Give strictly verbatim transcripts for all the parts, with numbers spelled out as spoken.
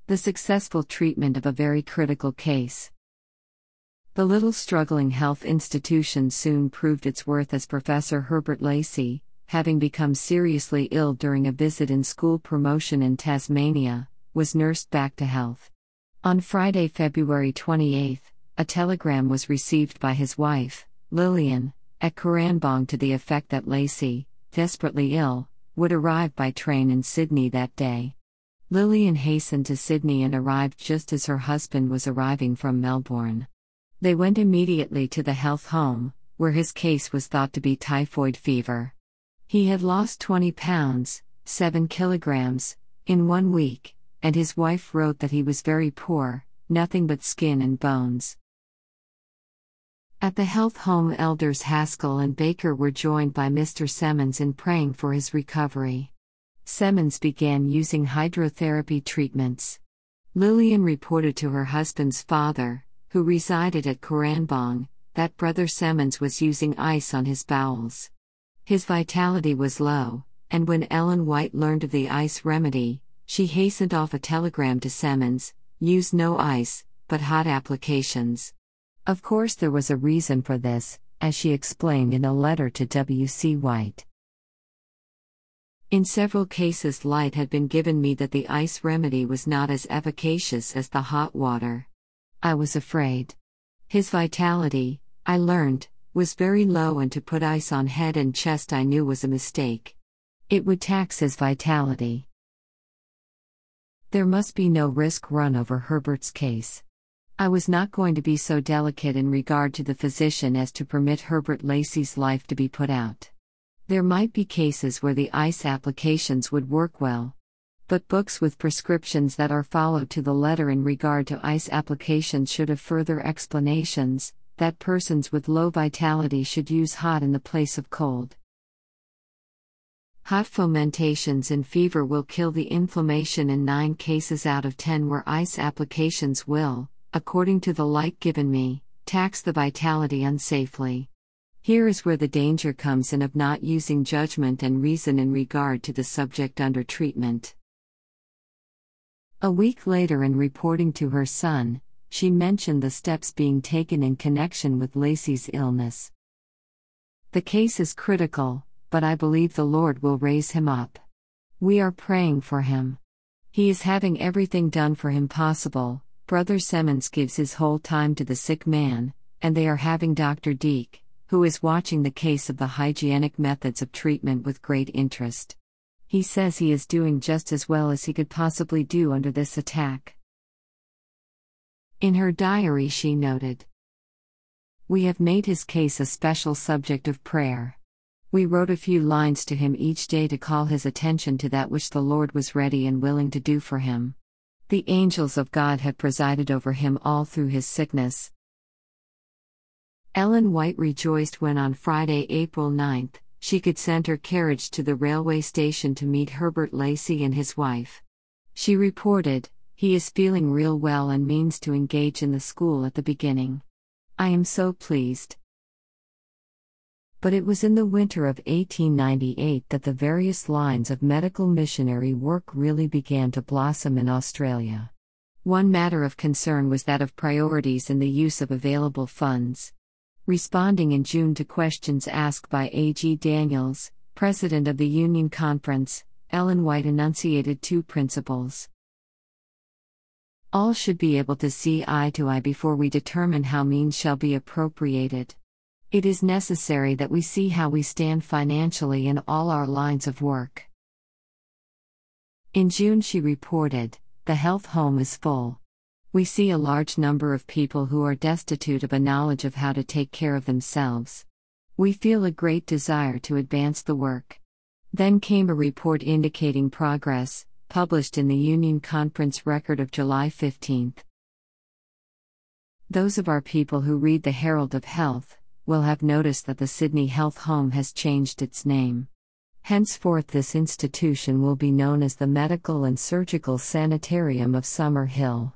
The successful treatment of a very critical case. The little struggling health institution soon proved its worth as Professor Herbert Lacey, having become seriously ill during a visit in school promotion in Tasmania, was nursed back to health. On Friday, February twenty-eighth, a telegram was received by his wife, Lillian, at Coranbong to the effect that Lacey, desperately ill, would arrive by train in Sydney that day. Lillian hastened to Sydney and arrived just as her husband was arriving from Melbourne. They went immediately to the health home, where his case was thought to be typhoid fever. He had lost twenty pounds, seven kilograms, in one week, and his wife wrote that he was very poor, nothing but skin and bones. At the health home, elders Haskell and Baker were joined by Mister Semmons in praying for his recovery. Semmons began using hydrotherapy treatments. Lillian reported to her husband's father, who resided at Coranbong, that Brother Semmons was using ice on his bowels. His vitality was low, and when Ellen White learned of the ice remedy, she hastened off a telegram to Semmons: use no ice, but hot applications. Of course, there was a reason for this, as she explained in a letter to W C White. In several cases, light had been given me that the ice remedy was not as efficacious as the hot water. I was afraid. His vitality, I learned, was very low, and to put ice on head and chest I knew was a mistake. It would tax his vitality. There must be no risk run over Herbert's case. I was not going to be so delicate in regard to the physician as to permit Herbert Lacey's life to be put out. There might be cases where the ice applications would work well. But books with prescriptions that are followed to the letter in regard to ice applications should have further explanations, that persons with low vitality should use hot in the place of cold. Hot fomentations in fever will kill the inflammation in nine cases out of ten, where ice applications will, according to the light given me, tax the vitality unsafely. Here is where the danger comes in of not using judgment and reason in regard to the subject under treatment. A week later, in reporting to her son, she mentioned the steps being taken in connection with Lacey's illness. The case is critical, but I believe the Lord will raise him up. We are praying for him. He is having everything done for him possible. Brother Semmons gives his whole time to the sick man, and they are having Doctor Deek, who is watching the case of the hygienic methods of treatment with great interest. He says he is doing just as well as he could possibly do under this attack. In her diary, she noted, "We have made his case a special subject of prayer. We wrote a few lines to him each day to call his attention to that which the Lord was ready and willing to do for him. The angels of God have presided over him all through his sickness." Ellen White rejoiced when on Friday, April ninth, she could send her carriage to the railway station to meet Herbert Lacey and his wife. She reported, "He is feeling real well and means to engage in the school at the beginning. I am so pleased." But it was in the winter of eighteen ninety-eight that the various lines of medical missionary work really began to blossom in Australia. One matter of concern was that of priorities in the use of available funds. Responding in June to questions asked by A G Daniels, president of the Union Conference, Ellen White enunciated two principles. All should be able to see eye to eye before we determine how means shall be appropriated. It is necessary that we see how we stand financially in all our lines of work. In June, she reported, "The health home is full. We see a large number of people who are destitute of a knowledge of how to take care of themselves. We feel a great desire to advance the work." Then came a report indicating progress, published in the Union Conference Record of July fifteenth. Those of our people who read the Herald of Health will have noticed that the Sydney Health Home has changed its name. Henceforth, this institution will be known as the Medical and Surgical Sanitarium of Summer Hill.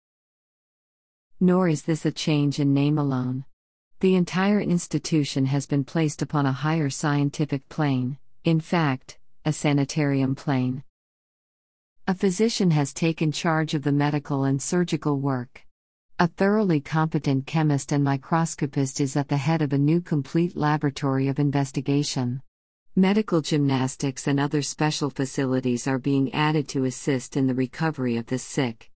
Nor is this a change in name alone. The entire institution has been placed upon a higher scientific plane, in fact, a sanitarium plane. A physician has taken charge of the medical and surgical work. A thoroughly competent chemist and microscopist is at the head of a new complete laboratory of investigation. Medical gymnastics and other special facilities are being added to assist in the recovery of the sick.